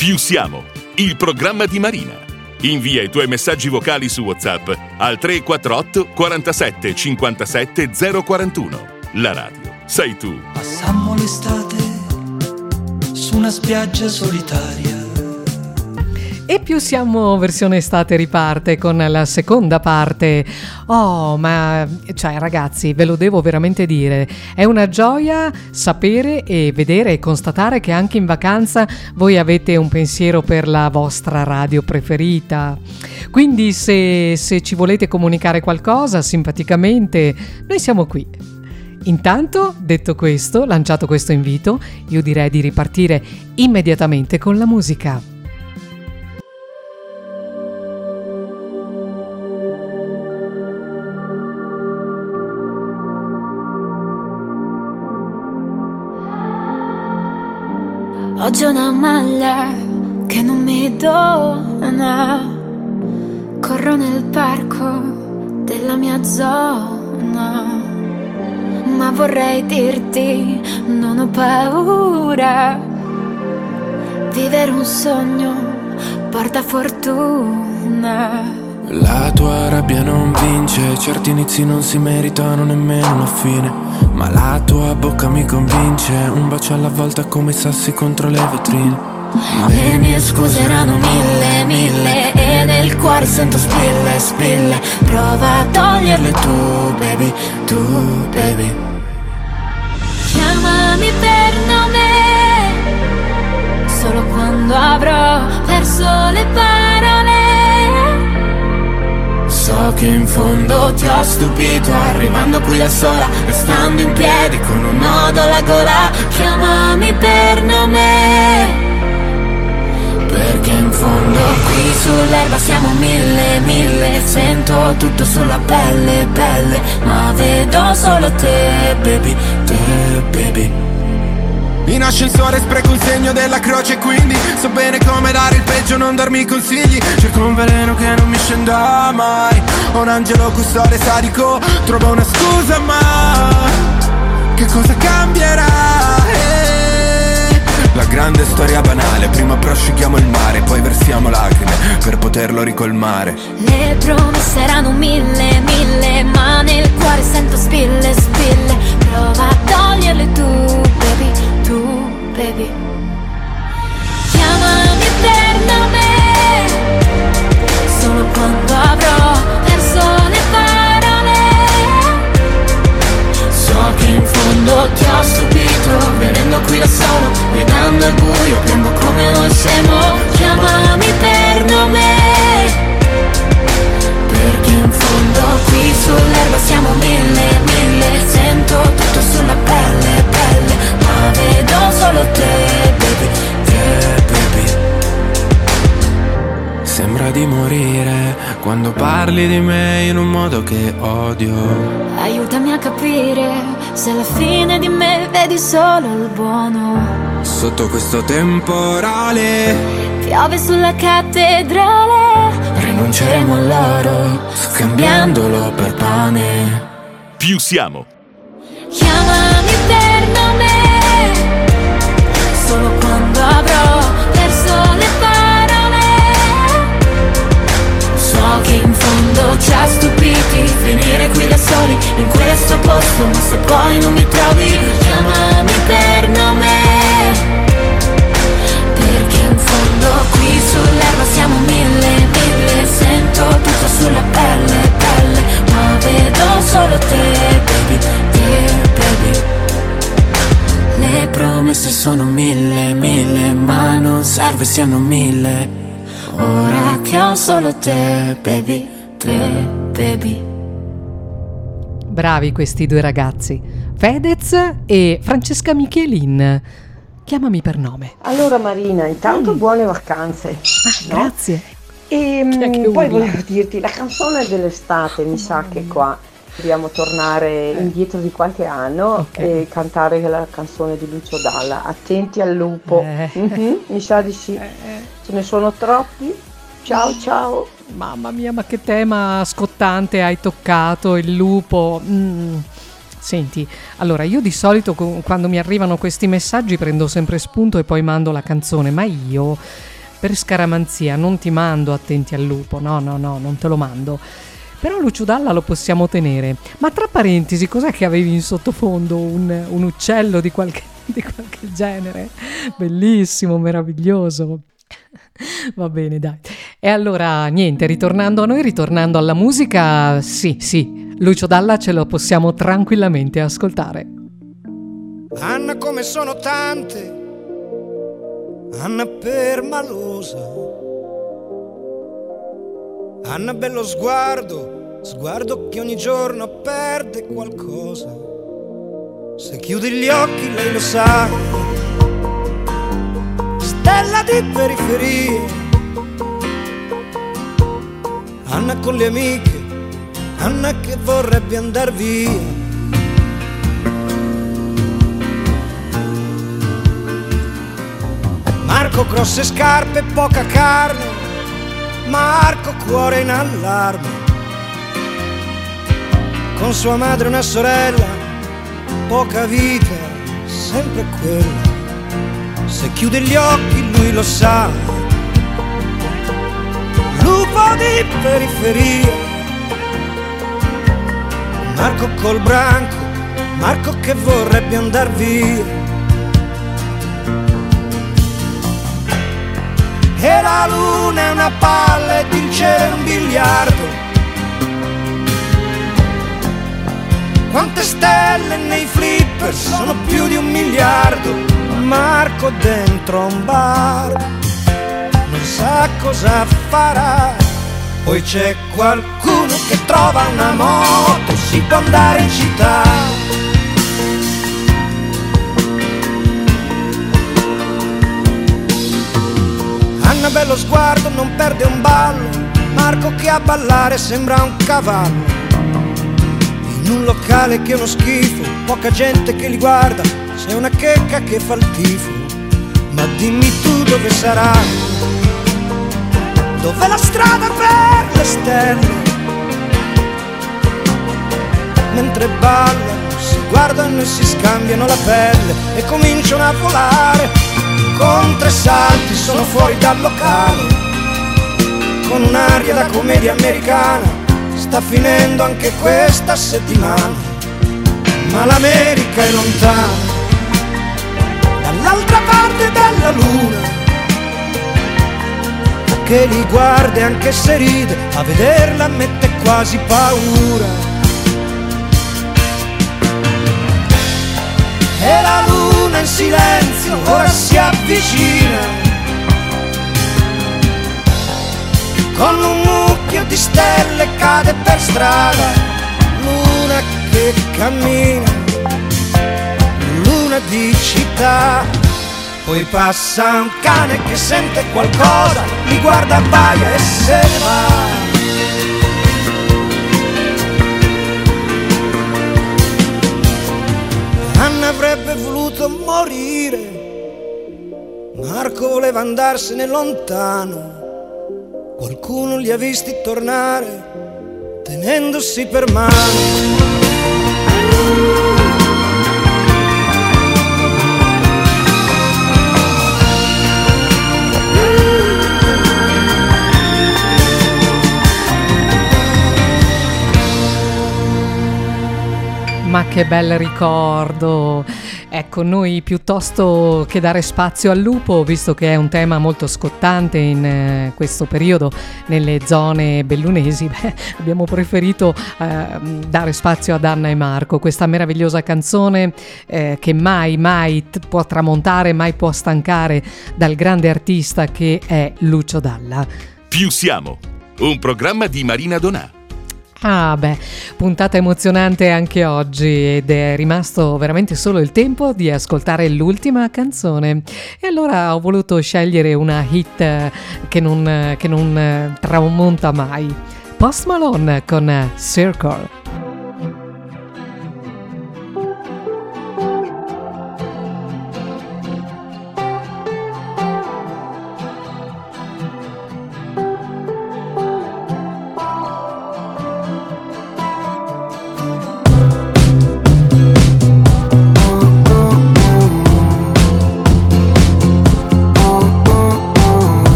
Più siamo, il programma di Marina. Invia i tuoi messaggi vocali su WhatsApp al 348 47 57 041. La radio sei tu. Passammo l'estate su una spiaggia solitaria. E Più siamo versione estate riparte con la seconda parte. Oh, ma cioè ragazzi, ve lo devo veramente dire, è una gioia sapere e vedere e constatare che anche in vacanza voi avete un pensiero per la vostra radio preferita. Quindi se ci volete comunicare qualcosa simpaticamente, noi siamo qui. Intanto, detto questo, lanciato questo invito, io direi di ripartire immediatamente con la musica. Oggi ho una maglia che non mi dona, corro nel parco della mia zona, ma vorrei dirti non ho paura, vivere un sogno porta fortuna. La tua rabbia non vince, certi inizi non si meritano nemmeno una fine, ma la tua bocca mi convince, un bacio alla volta come i sassi contro le vetrine. Le mie scuse erano mille e nel cuore sento spille, prova a toglierle tu baby. Chiamami per nome, solo quando avrò perso le parole. So che in fondo ti ho stupito, arrivando qui da sola, restando in piedi con un nodo alla gola. Chiamami per nome, perché in fondo qui sull'erba siamo mille, sento tutto sulla pelle, ma vedo solo te, baby. In ascensore spreco il segno della croce, quindi so bene come dare il peggio, non darmi consigli. Cerco un veleno che non mi scenda mai, ho un angelo custode sadico, trovo una scusa ma che cosa cambierà? La grande storia banale, prima prosciughiamo il mare, poi versiamo lacrime per poterlo ricolmare. Le promesse erano mille, ma nel cuore sento spille, prova a toglierle tu baby. Chiamami per nome, solo quando avrò perso le parole. So che in fondo ti ho stupito, venendo qui da solo, guidando il buio, piango come noi siamo. Chiamami per nome, perché in fondo qui sull'erba siamo mille, sento tutto sulla pelle, ma vedo solo te, baby. Sembra di morire quando parli di me in un modo che odio. Aiutami a capire se alla fine di me vedi solo il buono. Sotto questo temporale piove sulla cattedrale, rinunceremo all'oro scambiandolo per pane. Più siamo. Chiamami per nome, solo quando avrò perso le parole. So che in fondo ci ha stupiti, venire qui da soli in questo posto, ma se poi non mi trovi, chiamami per nome, perché in fondo qui sull'erba siamo mille, sento tutto sulla pelle, ma vedo solo te, baby. Le promesse sono mille, ma non serve siano mille. Ora che ho solo te, baby. Bravi questi due ragazzi, Fedez e Francesca Michelin. Chiamami per nome. Allora Marina, intanto buone vacanze. No? Grazie. E poi volevo dirti, la canzone dell'estate mi sa che qua dobbiamo tornare indietro di qualche anno e cantare la canzone di Lucio Dalla, Attenti al lupo. Mi sa di sì, ce ne sono troppi. Ciao. Mamma mia, ma che tema scottante hai toccato, il lupo. Senti, allora io di solito quando mi arrivano questi messaggi prendo sempre spunto e poi mando la canzone, ma io per scaramanzia non ti mando Attenti al lupo, no, non te lo mando. Però Lucio Dalla lo possiamo tenere. Ma tra parentesi, cos'è che avevi in sottofondo? Un uccello di qualche genere? Bellissimo, meraviglioso. Va bene, dai. E allora, niente, ritornando a noi, ritornando alla musica, sì, Lucio Dalla ce lo possiamo tranquillamente ascoltare. Anna come sono tante, Anna permalosa, Anna bello sguardo che ogni giorno perde qualcosa. Se chiudi gli occhi lei lo sa, stella di periferia. Anna con le amiche, Anna che vorrebbe andar via. Marco grosse scarpe, poca carne, Marco cuore in allarme, con sua madre una sorella, poca vita, sempre quella. Se chiude gli occhi lui lo sa, lupo di periferia. Marco col branco, Marco che vorrebbe andar via. E la luna è una palla ed il cielo è un biliardo. Quante stelle nei flipper, sono più di 1 miliardo. Marco dentro un bar, non sa cosa farà. Poi c'è qualcuno che trova una moto, si può andare in città. Anna bello sguardo, non perde un ballo, Marco che a ballare sembra un cavallo. In un locale che è uno schifo, poca gente che li guarda, c'è una checca che fa il tifo. Ma dimmi tu dove sarà, dov'è la strada per le stelle? Mentre ballano, si guardano e si scambiano la pelle e cominciano a volare. Con 3 salti sono fuori dal locale, con un'aria da commedia americana. Sta finendo anche questa settimana, ma l'America è lontana, dall'altra parte della luna, che li guarda anche se ride, a vederla mette quasi paura. E la luna in silenzio ora si avvicina, con un mucchio di stelle cade per strada. Luna che cammina, luna di città. Poi passa un cane che sente qualcosa, li guarda, abbaia e se ne va. Anna avrebbe voluto morire, Marco voleva andarsene lontano. Qualcuno li ha visti tornare, tenendosi per mano. Ma che bel ricordo! Ecco, noi piuttosto che dare spazio al lupo, visto che è un tema molto scottante in questo periodo nelle zone bellunesi, abbiamo preferito dare spazio ad Anna e Marco, questa meravigliosa canzone che mai può tramontare, mai può stancare dal grande artista che è Lucio Dalla. Più siamo, un programma di Marina Donà. Ah beh, puntata emozionante anche oggi ed è rimasto veramente solo il tempo di ascoltare l'ultima canzone e allora ho voluto scegliere una hit che non tramonta mai. Post Malone con Circle.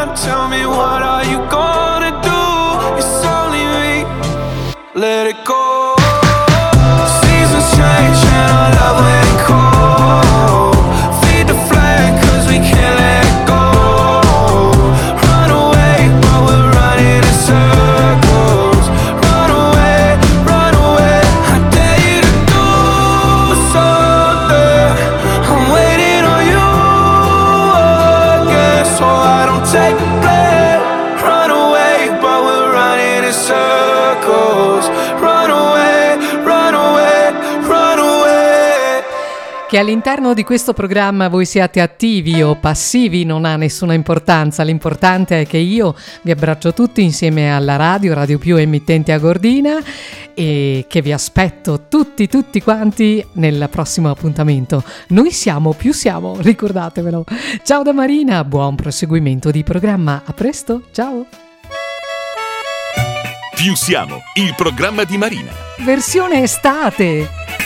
on, tell me what are you gonna do? It's only me, let it go. Seasons change and our love went cold. Feed the flame cause we can't let go. Run away while we're running in circles. Run away, I dare you to do something. I'm waiting on you again, so I don't take the blame. Run away while we're running in circles. Run away, run away, run away. Che all'interno di questo programma voi siate attivi o passivi non ha nessuna importanza, l'importante è che io vi abbraccio tutti insieme alla Radio Più emittente a Gordina e che vi aspetto tutti quanti nel prossimo appuntamento. Noi siamo più siamo, ricordatevelo. Ciao da Marina, buon proseguimento di programma, a presto, ciao! Più siamo, il programma di Marina. Versione estate!